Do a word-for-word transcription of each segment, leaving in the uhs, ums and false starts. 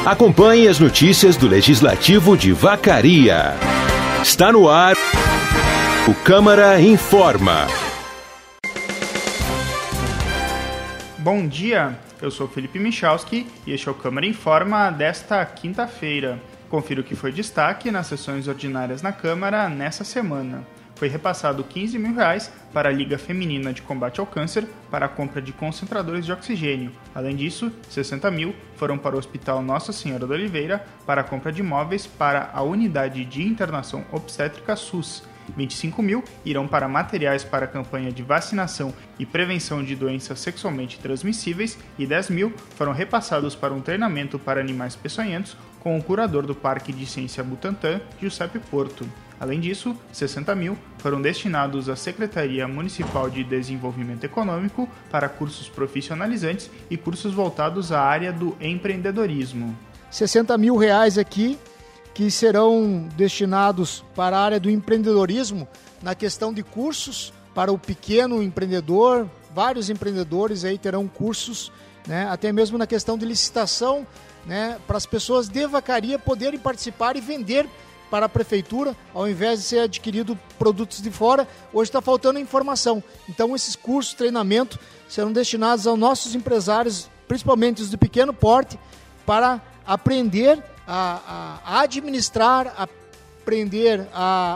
Acompanhe as notícias do Legislativo de Vacaria. Está no ar o Câmara Informa. Bom dia, eu sou Felipe Michalski e este é o Câmara Informa desta quinta-feira. Confira o que foi destaque nas sessões ordinárias na Câmara nessa semana. Foi repassado quinze mil reais para a Liga Feminina de Combate ao Câncer para a compra de concentradores de oxigênio. Além disso, sessenta mil foram para o Hospital Nossa Senhora da Oliveira para a compra de móveis para a Unidade de Internação Obstétrica SUS. vinte e cinco mil irão para materiais para a campanha de vacinação e prevenção de doenças sexualmente transmissíveis e dez mil foram repassados para um treinamento para animais peçonhentos com o curador do Parque de Ciência Butantã, Giuseppe Porto. Além disso, sessenta mil foram destinados à Secretaria Municipal de Desenvolvimento Econômico para cursos profissionalizantes e cursos voltados à área do empreendedorismo. sessenta mil reais aqui que serão destinados para a área do empreendedorismo na questão de cursos para o pequeno empreendedor. Vários empreendedores aí terão cursos, né, até mesmo na questão de licitação, né, para as pessoas de Vacaria poderem participar e vender para a prefeitura, ao invés de ser adquirido produtos de fora. Hoje está faltando informação. Então esses cursos, treinamento, serão destinados aos nossos empresários, principalmente os de pequeno porte, para aprender a, a, a administrar, a aprender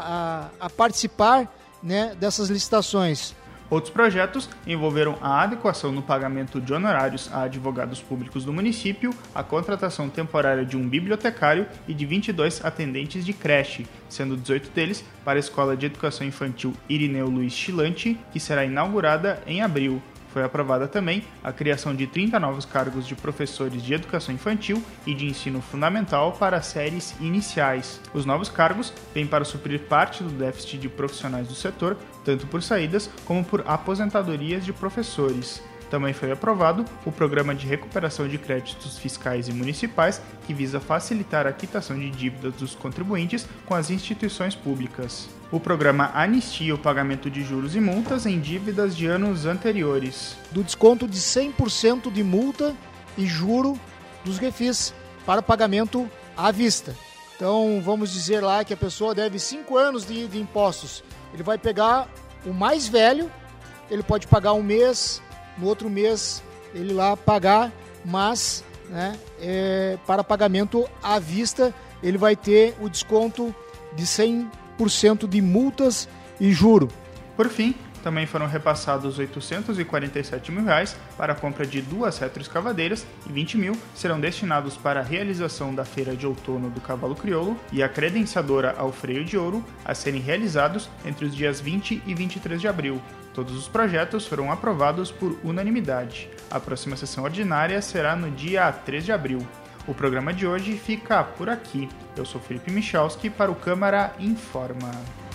a, a, a participar, né, dessas licitações. Outros projetos envolveram a adequação no pagamento de honorários a advogados públicos do município, a contratação temporária de um bibliotecário e de vinte e dois atendentes de creche, sendo dezoito deles para a Escola de Educação Infantil Irineu Luiz Chilante, que será inaugurada em abril. Foi aprovada também a criação de trinta novos cargos de professores de educação infantil e de ensino fundamental para as séries iniciais. Os novos cargos vêm para suprir parte do déficit de profissionais do setor, tanto por saídas como por aposentadorias de professores. Também foi aprovado o Programa de Recuperação de Créditos Fiscais e Municipais, que visa facilitar a quitação de dívidas dos contribuintes com as instituições públicas. O programa anistia o pagamento de juros e multas em dívidas de anos anteriores. Do desconto de cem por cento de multa e juro dos refis para pagamento à vista. Então, vamos dizer lá que a pessoa deve cinco anos de, de impostos. Ele vai pegar o mais velho, ele pode pagar um mês, no outro mês ele lá pagar, mas, né, é, para pagamento à vista ele vai ter o desconto de cem por cento de multas e juro. Por fim, também foram repassados oitocentos e quarenta e sete mil reais para a compra de duas retroescavadeiras e vinte mil serão destinados para a realização da Feira de Outono do Cavalo Crioulo e a credenciadora ao freio de ouro a serem realizados entre os dias vinte e vinte e três de abril. Todos os projetos foram aprovados por unanimidade. A próxima sessão ordinária será no dia três de abril. O programa de hoje fica por aqui. Eu sou Felipe Michalski para o Câmara Informa.